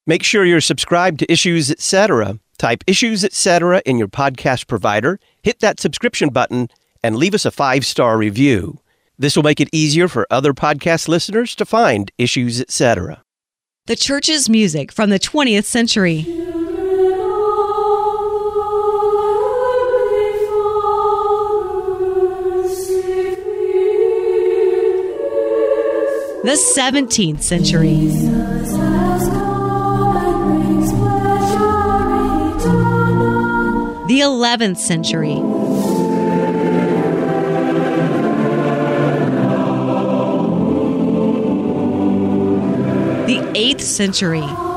Make sure you're subscribed to Issues Etc. Type Issues Etc. in your podcast provider, hit that subscription button, and leave us a 5-star review. This will make it easier for other podcast listeners to find Issues Etc. The church's music from the 20th century. The 17th century. The 11th century. The 8th century.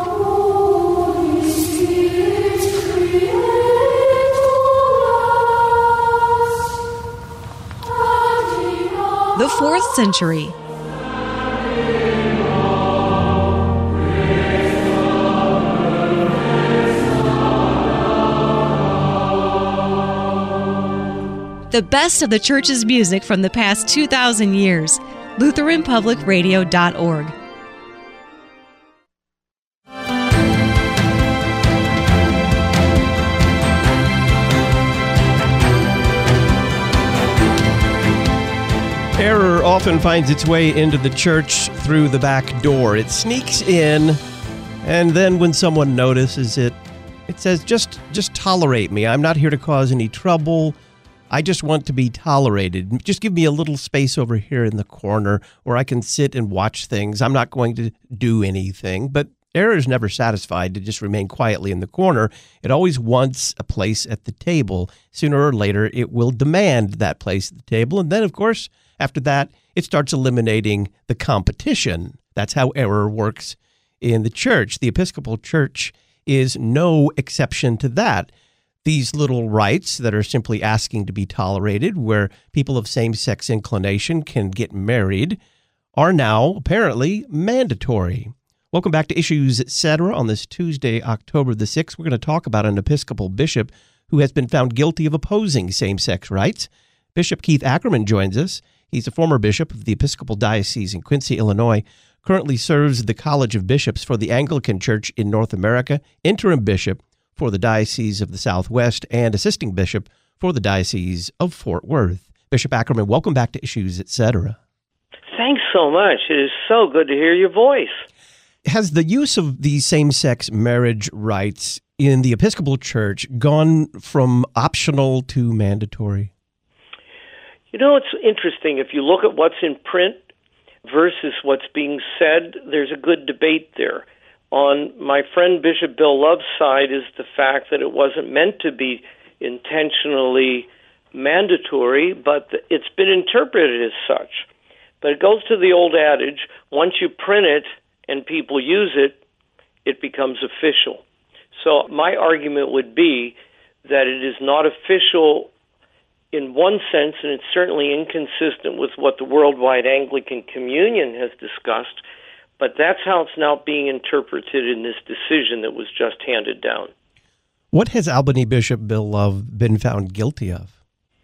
The 4th century. The best of the church's music from the past 2,000 years. LutheranPublicRadio.org. Error often finds its way into the church through the back door. It sneaks in, and then when someone notices it, it says, just tolerate me. I'm not here to cause any trouble. I just want to be tolerated. Just give me a little space over here in the corner where I can sit and watch things. I'm not going to do anything. But error is never satisfied to just remain quietly in the corner. It always wants a place at the table. Sooner or later, it will demand that place at the table. And then, of course, after that, it starts eliminating the competition. That's how error works in the church. The Episcopal Church is no exception to that. These little rites that are simply asking to be tolerated, where people of same-sex inclination can get married, are now apparently mandatory. Welcome back to Issues Etc. On this Tuesday, October the 6th. We're going to talk about an Episcopal bishop who has been found guilty of opposing same-sex rights. Bishop Keith Ackerman joins us. He's a former bishop of the Episcopal Diocese in Quincy, Illinois, currently serves the College of Bishops for the Anglican Church in North America, interim bishop for the Diocese of the Southwest, and assisting bishop for the Diocese of Fort Worth. Bishop Ackerman, welcome back to Issues Etc. Thanks so much. It is so good to hear your voice. Has the use of these same-sex marriage rites in the Episcopal Church gone from optional to mandatory? You know, it's interesting. If you look at what's in print versus what's being said, there's a good debate there. On my friend Bishop Bill Love's side is the fact that it wasn't meant to be intentionally mandatory, but it's been interpreted as such. But it goes to the old adage, once you print it and people use it, it becomes official. So my argument would be that it is not official in one sense, and it's certainly inconsistent with what the Worldwide Anglican Communion has discussed, but that's how it's now being interpreted in this decision that was just handed down. What has Albany Bishop Bill Love been found guilty of?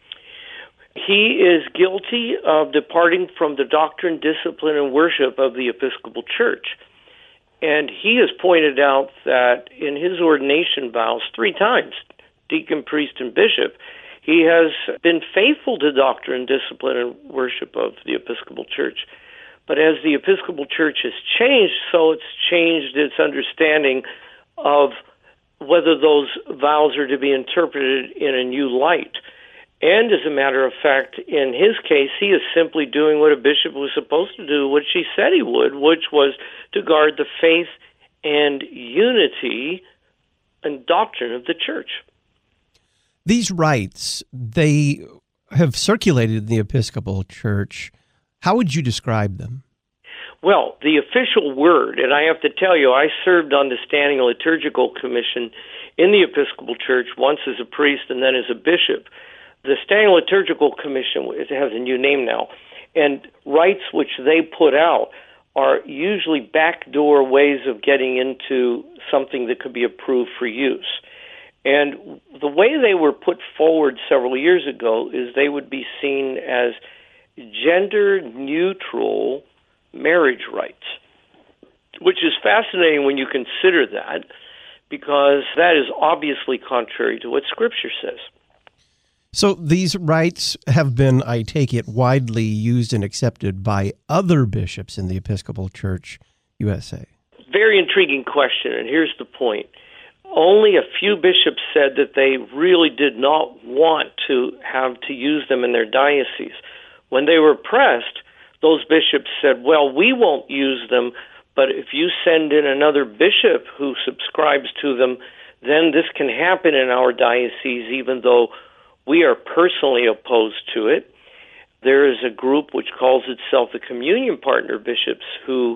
He is guilty of departing from the doctrine, discipline, and worship of the Episcopal Church. And he has pointed out that in his ordination vows 3 times, deacon, priest, and bishop, he has been faithful to doctrine, discipline, and worship of the Episcopal Church. But as the Episcopal Church has changed, so it's changed its understanding of whether those vows are to be interpreted in a new light. And as a matter of fact, in his case, he is simply doing what a bishop was supposed to do, which he said he would, which was to guard the faith and unity and doctrine of the church. These rites, they have circulated in the Episcopal Church. How would you describe them? Well, the official word, and I have to tell you, I served on the Standing Liturgical Commission in the Episcopal Church, once as a priest and then as a bishop. The Standing Liturgical Commission, it has a new name now, and rites which they put out are usually backdoor ways of getting into something that could be approved for use. And the way they were put forward several years ago is they would be seen as gender-neutral marriage rites, which is fascinating when you consider that, because that is obviously contrary to what Scripture says. So these rights have been, I take it, widely used and accepted by other bishops in the Episcopal Church USA. Very intriguing question, and here's the point. Only a few bishops said that they really did not want to have to use them in their diocese. When they were pressed, those bishops said, well, we won't use them, but if you send in another bishop who subscribes to them, then this can happen in our diocese, even though we are personally opposed to it. There is a group which calls itself the Communion Partner Bishops who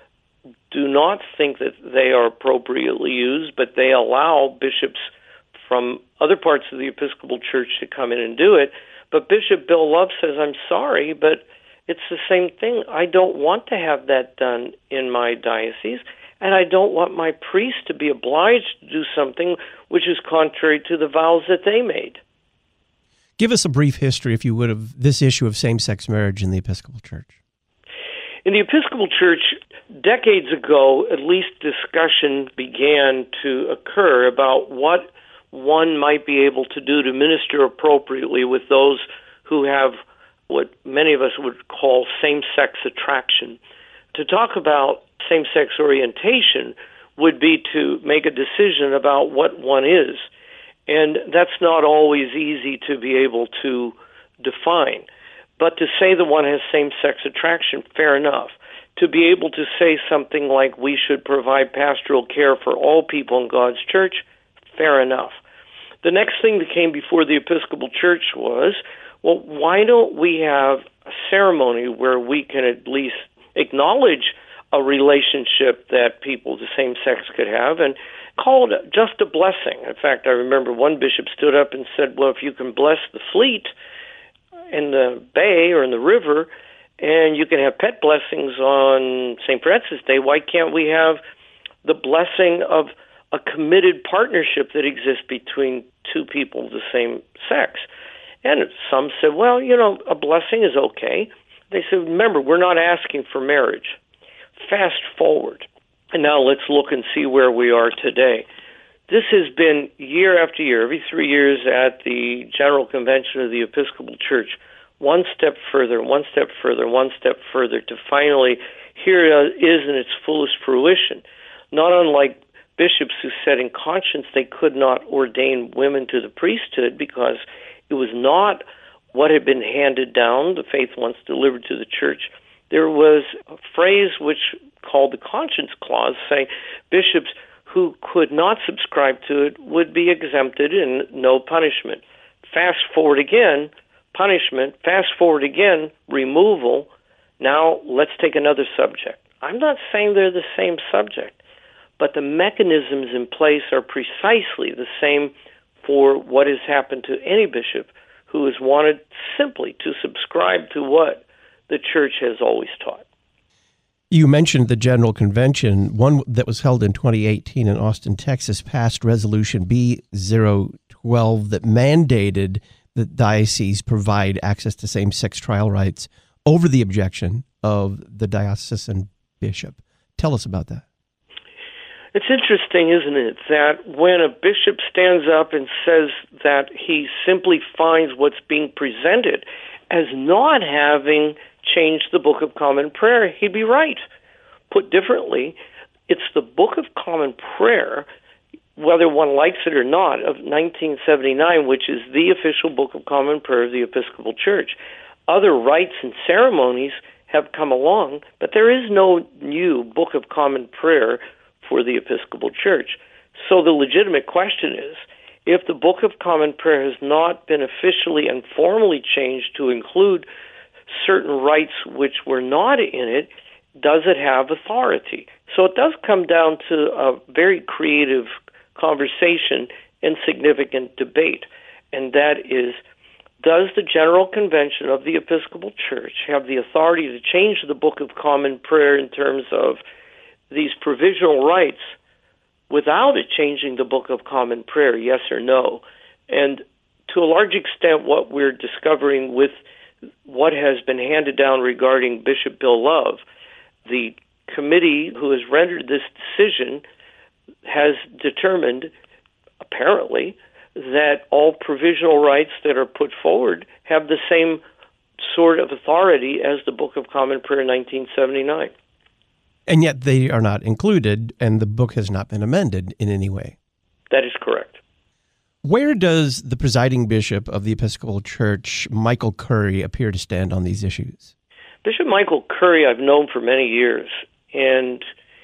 do not think that they are appropriately used, but they allow bishops from other parts of the Episcopal Church to come in and do it. But Bishop Bill Love says, I'm sorry, but it's the same thing. I don't want to have that done in my diocese, and I don't want my priest to be obliged to do something which is contrary to the vows that they made. Give us a brief history, if you would, of this issue of same-sex marriage in the Episcopal Church. In the Episcopal Church, decades ago, at least discussion began to occur about what one might be able to do to minister appropriately with those who have what many of us would call same-sex attraction. To talk about same-sex orientation would be to make a decision about what one is. And that's not always easy to be able to define. But to say that one has same-sex attraction, fair enough. To be able to say something like we should provide pastoral care for all people in God's church, fair enough. The next thing that came before the Episcopal Church was, well, why don't we have a ceremony where we can at least acknowledge a relationship that people of the same sex could have and call it just a blessing. In fact, I remember one bishop stood up and said, well, if you can bless the fleet in the bay or in the river and you can have pet blessings on St. Francis Day, why can't we have the blessing of a committed partnership that exists between two people of the same sex? And some said, well, a blessing is okay. They said, remember, we're not asking for marriage. Fast forward. And now let's look and see where we are today. This has been year after year, every 3 years at the General Convention of the Episcopal Church, one step further, one step further, one step further, to finally here it is in its fullest fruition. Not unlike bishops who said in conscience they could not ordain women to the priesthood because it was not what had been handed down, the faith once delivered to the church. There was a phrase which called the conscience clause, saying bishops who could not subscribe to it would be exempted and no punishment. Fast forward again, punishment. Fast forward again, removal. Now let's take another subject. I'm not saying they're the same subject, but the mechanisms in place are precisely the same for what has happened to any bishop who has wanted simply to subscribe to what the church has always taught. You mentioned the General Convention. One that was held in 2018 in Austin, Texas, passed Resolution B-012 that mandated that dioceses provide access to same-sex trial rights over the objection of the diocesan bishop. Tell us about that. It's interesting, isn't it, that when a bishop stands up and says that he simply finds what's being presented as not having changed the Book of Common Prayer, he'd be right. Put differently, it's the Book of Common Prayer, whether one likes it or not, of 1979, which is the official Book of Common Prayer of the Episcopal Church. Other rites and ceremonies have come along, but there is no new Book of Common Prayer for the Episcopal Church. So the legitimate question is, if the Book of Common Prayer has not been officially and formally changed to include certain rites which were not in it, does it have authority? So it does come down to a very creative conversation and significant debate, and that is, does the General Convention of the Episcopal Church have the authority to change the Book of Common Prayer in terms of these provisional rights without it changing the Book of Common Prayer, yes or no? And to a large extent, what we're discovering with what has been handed down regarding Bishop Bill Love, the committee who has rendered this decision has determined, apparently, that all provisional rights that are put forward have the same sort of authority as the Book of Common Prayer 1979. And yet they are not included, and the book has not been amended in any way. That is correct. Where does the presiding bishop of the Episcopal Church, Michael Curry, appear to stand on these issues? Bishop Michael Curry I've known for many years, and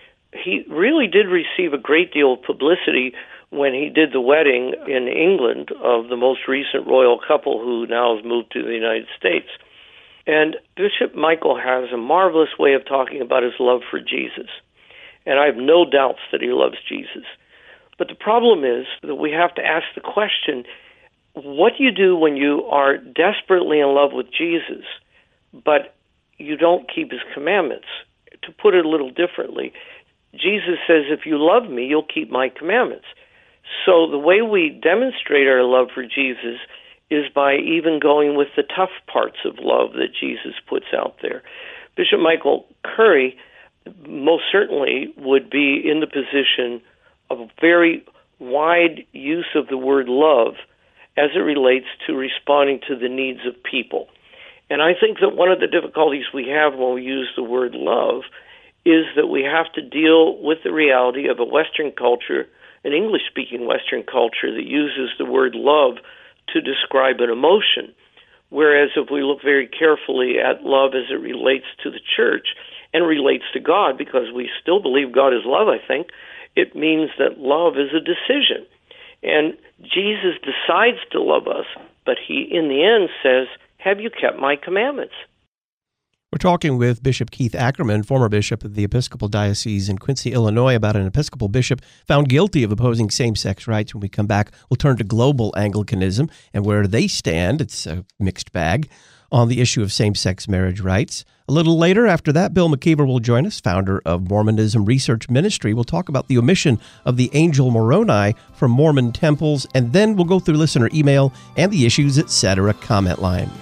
he really did receive a great deal of publicity when he did the wedding in England of the most recent royal couple who now has moved to the United States. And Bishop Michael has a marvelous way of talking about his love for Jesus. And I have no doubts that he loves Jesus. But the problem is that we have to ask the question, what do you do when you are desperately in love with Jesus, but you don't keep his commandments? To put it a little differently, Jesus says, if you love me, you'll keep my commandments. So the way we demonstrate our love for Jesus is by even going with the tough parts of love that Jesus puts out there. Bishop Michael Curry most certainly would be in the position of a very wide use of the word love as it relates to responding to the needs of people. And I think that one of the difficulties we have when we use the word love is that we have to deal with the reality of a Western culture, an English-speaking Western culture that uses the word love to describe an emotion. Whereas if we look very carefully at love as it relates to the church and relates to God, because we still believe God is love, I think, it means that love is a decision. And Jesus decides to love us, but he, in the end, says, have you kept my commandments? We're talking with Bishop Keith Ackerman, former bishop of the Episcopal Diocese in Quincy, Illinois, about an Episcopal bishop found guilty of opposing same-sex rights. When we come back, we'll turn to global Anglicanism and where they stand. It's a mixed bag on the issue of same-sex marriage rights. A little later, after that, Bill McKeever will join us, founder of Mormonism Research Ministry. We'll talk about the omission of the angel Moroni from Mormon temples, and then we'll go through listener email and the Issues Etc. comment line.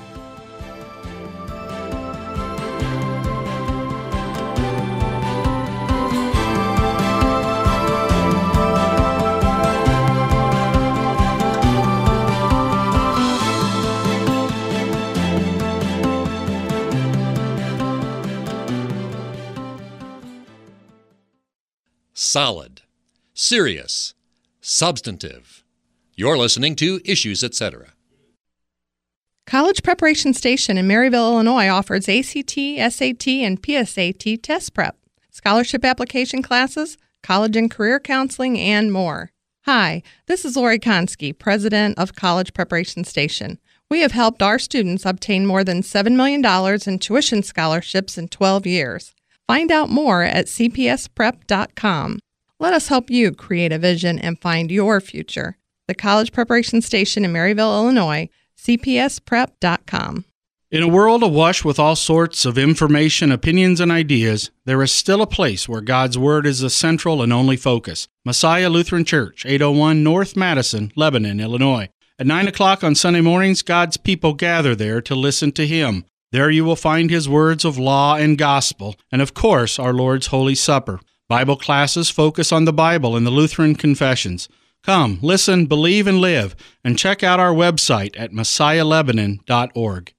Solid, serious, substantive. You're listening to Issues Etc. College Preparation Station in Maryville, Illinois offers ACT, SAT, and PSAT test prep, scholarship application classes, college and career counseling, and more. Hi, this is Lori Konski, president of College Preparation Station. We have helped our students obtain more than $7 million in tuition scholarships in 12 years. Find out more at cpsprep.com. Let us help you create a vision and find your future. The College Preparation Station in Maryville, Illinois, cpsprep.com. In a world awash with all sorts of information, opinions, and ideas, there is still a place where God's Word is the central and only focus. Messiah Lutheran Church, 801 North Madison, Lebanon, Illinois. At 9 o'clock on Sunday mornings, God's people gather there to listen to Him. There you will find His words of law and gospel, and of course, our Lord's Holy Supper. Bible classes focus on the Bible and the Lutheran confessions. Come, listen, believe, and live, and check out our website at messiahlebanon.org.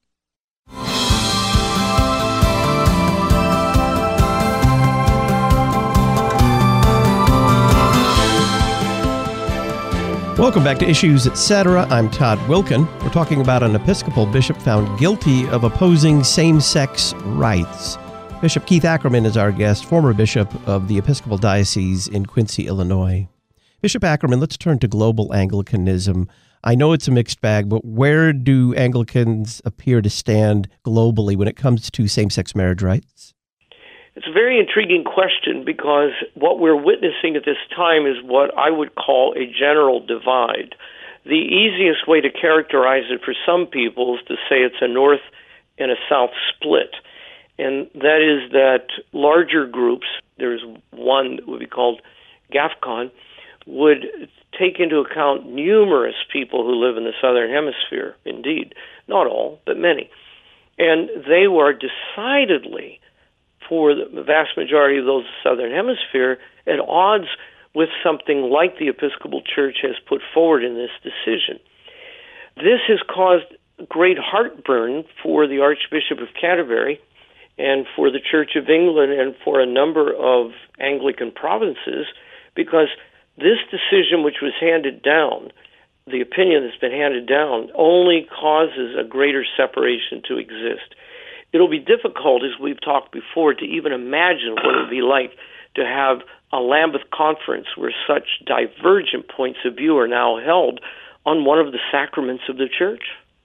Welcome back to Issues Etc. I'm Todd Wilkin. We're talking about an Episcopal bishop found guilty of opposing same-sex rights. Bishop Keith Ackerman is our guest, former bishop of the Episcopal Diocese in Quincy, Illinois. Bishop Ackerman, let's turn to global Anglicanism. I know it's a mixed bag, but where do Anglicans appear to stand globally when it comes to same-sex marriage rights? It's a very intriguing question because what we're witnessing at this time is what I would call a general divide. The easiest way to characterize it for some people is to say it's a north and a south split. And that is that larger groups, there's one that would be called GAFCON, would take into account numerous people who live in the southern hemisphere, indeed. Not all, but many. And they were decidedly for the vast majority of those in the Southern Hemisphere, at odds with something like the Episcopal Church has put forward in this decision. This has caused great heartburn for the Archbishop of Canterbury and for the Church of England and for a number of Anglican provinces, because this decision, which was handed down, the opinion that's been handed down, only causes a greater separation to exist. It'll be difficult, as we've talked before, to even imagine what it would be like to have a Lambeth conference where such divergent points of view are now held on one of the sacraments of the Church.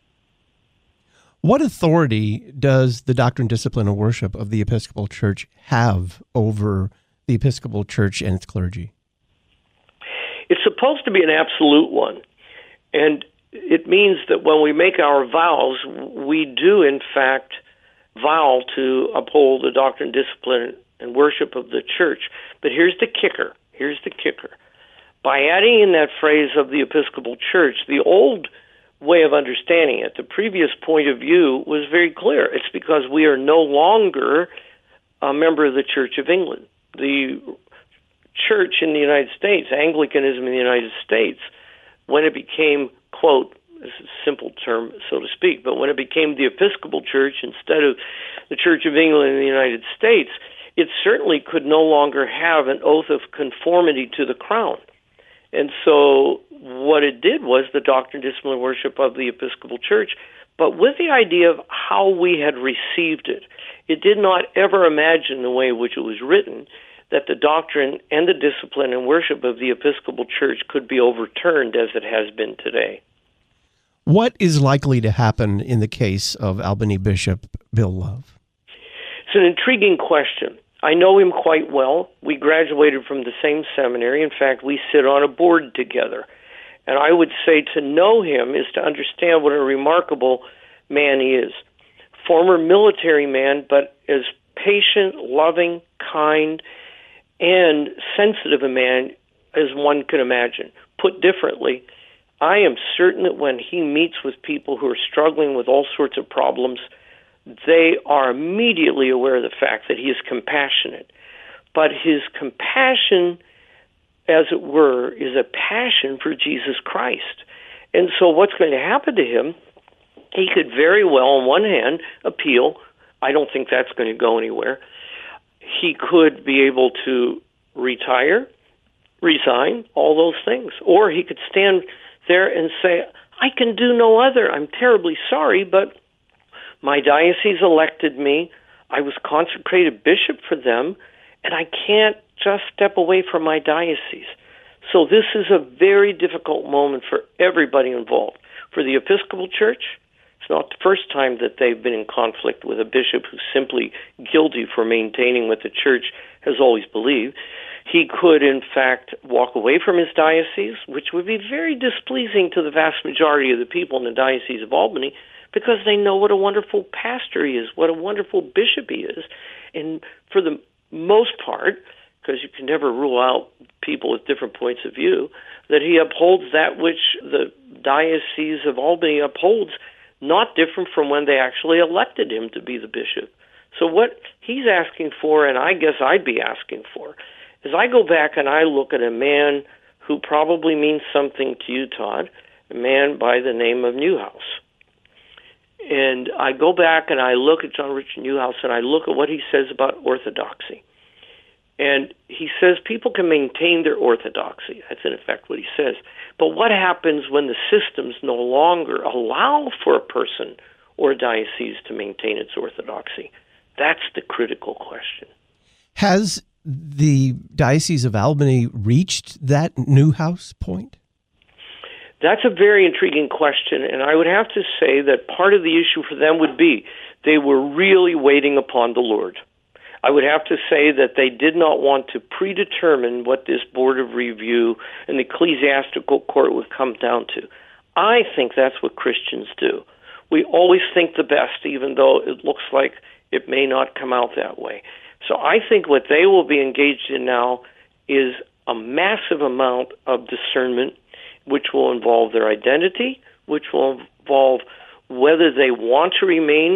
What authority does the doctrine, discipline, and worship of the Episcopal Church have over the Episcopal Church and its clergy? It's supposed to be an absolute one. And it means that when we make our vows, we do, in fact, vow to uphold the doctrine, discipline, and worship of the Church. But here's the kicker. By adding in that phrase of the Episcopal Church, the old way of understanding it, the previous point of view was very clear. It's because we are no longer a member of the Church of England. The Church in the United States, Anglicanism in the United States, when it became, quote, this is a simple term, so to speak, but when it became the Episcopal Church instead of the Church of England in the United States, it certainly could no longer have an oath of conformity to the crown. And so what it did was the doctrine, discipline, and worship of the Episcopal Church, but with the idea of how we had received it. It did not ever imagine the way in which it was written that the doctrine and the discipline and worship of the Episcopal Church could be overturned as it has been today. What is likely to happen in the case of Albany Bishop Bill Love? It's an intriguing question. I know him quite well. We graduated from the same seminary. In fact, we sit on a board together. And I would say to know him is to understand what a remarkable man he is. Former military man, but as patient, loving, kind, and sensitive a man as one could imagine. Put differently, I am certain that when he meets with people who are struggling with all sorts of problems, they are immediately aware of the fact that he is compassionate. But his compassion, as it were, is a passion for Jesus Christ. And so what's going to happen to him, he could very well, on one hand, appeal. I don't think that's going to go anywhere. He could be able to retire, resign, all those things. Or he could stand there and say, I can do no other. I'm terribly sorry, but my diocese elected me. I was consecrated bishop for them, and I can't just step away from my diocese. So this is a very difficult moment for everybody involved. For the Episcopal Church, it's not the first time that they've been in conflict with a bishop who's simply guilty for maintaining what the Church has always believed. He could, in fact, walk away from his diocese, which would be very displeasing to the vast majority of the people in the Diocese of Albany, because they know what a wonderful pastor he is, what a wonderful bishop he is. And for the most part, because you can never rule out people with different points of view, that he upholds that which the Diocese of Albany upholds, not different from when they actually elected him to be the bishop. So what he's asking for, and I guess I'd be asking for, is I go back and I look at a man who probably means something to you, Todd, a man by the name of Newhouse. And I go back and I look at John Richard Newhouse and I look at what he says about orthodoxy. And he says people can maintain their orthodoxy. That's in effect what he says. But what happens when the systems no longer allow for a person or a diocese to maintain its orthodoxy? That's the critical question. Has the Diocese of Albany reached that Newhouse point? That's a very intriguing question, and I would have to say that part of the issue for them would be they were really waiting upon the Lord. I would have to say that they did not want to predetermine what this Board of Review and the ecclesiastical court would come down to. I think that's what Christians do. We always think the best, even though it looks like it may not come out that way. So I think what they will be engaged in now is a massive amount of discernment, which will involve their identity, which will involve whether they want to remain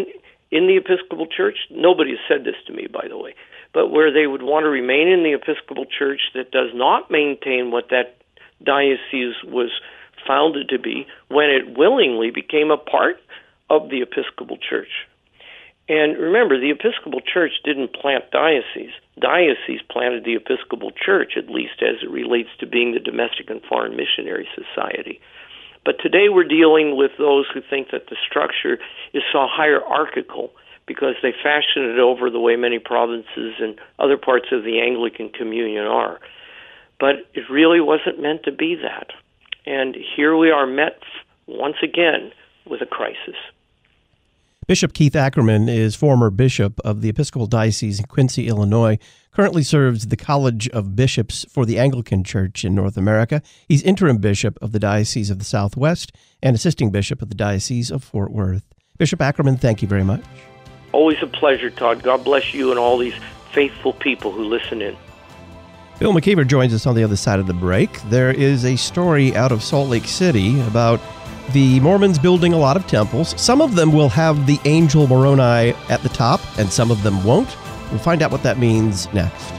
in the Episcopal Church, nobody has said this to me, by the way, but where they would want to remain in the Episcopal Church that does not maintain what that diocese was founded to be when it willingly became a part of the Episcopal Church. And remember, the Episcopal Church didn't plant dioceses. Dioceses planted the Episcopal Church, at least as it relates to being the domestic and foreign missionary society. But today we're dealing with those who think that the structure is so hierarchical because they fashion it over the way many provinces and other parts of the Anglican Communion are. But it really wasn't meant to be that. And here we are met once again with a crisis. Bishop Keith Ackerman is former bishop of the Episcopal Diocese in Quincy, Illinois, currently serves the College of Bishops for the Anglican Church in North America. He's interim bishop of the Diocese of the Southwest and assisting bishop of the Diocese of Fort Worth. Bishop Ackerman, thank you very much. Always a pleasure, Todd. God bless you and all these faithful people who listen in. Bill McKeever joins us on the other side of the break. There is a story out of Salt Lake City about the Mormons building a lot of temples. Some of them will have the angel Moroni at the top, and some of them won't. We'll find out what that means next.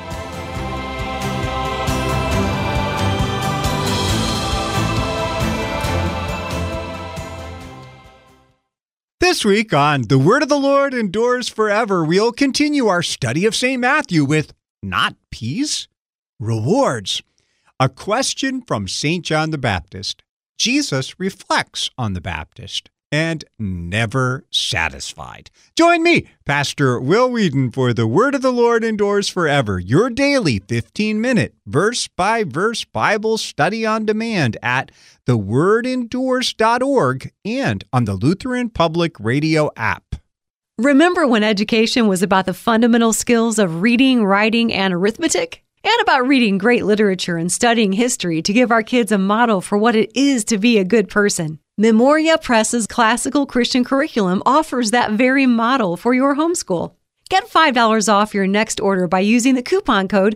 This week on The Word of the Lord Endures Forever, we'll continue our study of St. Matthew with not peace, rewards. A question from St. John the Baptist. Jesus reflects on the Baptist and never satisfied. Join me, Pastor Will Whedon, for The Word of the Lord Endures Forever, your daily 15-minute verse-by-verse Bible study on demand at thewordendures.org and on the Lutheran Public Radio app. Remember when education was about the fundamental skills of reading, writing, and arithmetic? And about reading great literature and studying history to give our kids a model for what it is to be a good person. Memoria Press's classical Christian curriculum offers that very model for your homeschool. Get $5 off your next order by using the coupon code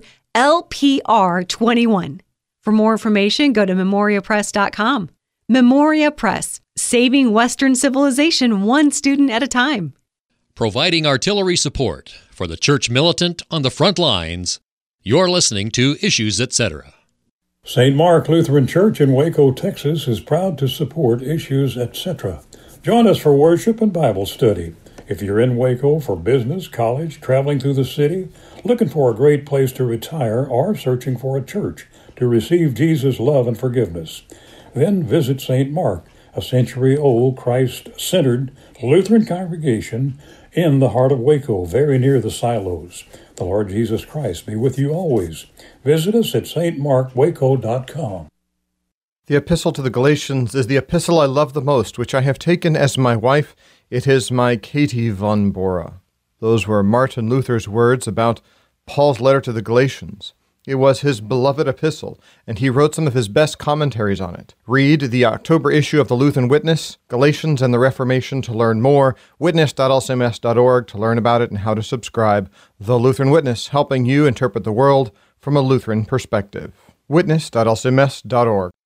LPR21. For more information, go to memoriapress.com. Memoria Press, saving Western civilization one student at a time. Providing artillery support for the church militant on the front lines. You're listening to Issues, Etc. St. Mark Lutheran Church in Waco, Texas is proud to support Issues, Etc. Join us for worship and Bible study. If you're in Waco for business, college, traveling through the city, looking for a great place to retire, or searching for a church to receive Jesus' love and forgiveness, then visit St. Mark, a century-old Christ-centered Lutheran congregation in the heart of Waco, very near the silos. The Lord Jesus Christ be with you always. Visit us at stmarkwaco.com. The Epistle to the Galatians is the epistle I love the most, which I have taken as my wife. It is my Katie von Bora. Those were Martin Luther's words about Paul's letter to the Galatians. It was his beloved epistle, and he wrote some of his best commentaries on it. Read the October issue of the Lutheran Witness, Galatians and the Reformation, to learn more, witness.lcms.org to learn about it and how to subscribe. The Lutheran Witness, helping you interpret the world from a Lutheran perspective. Witness.lcms.org.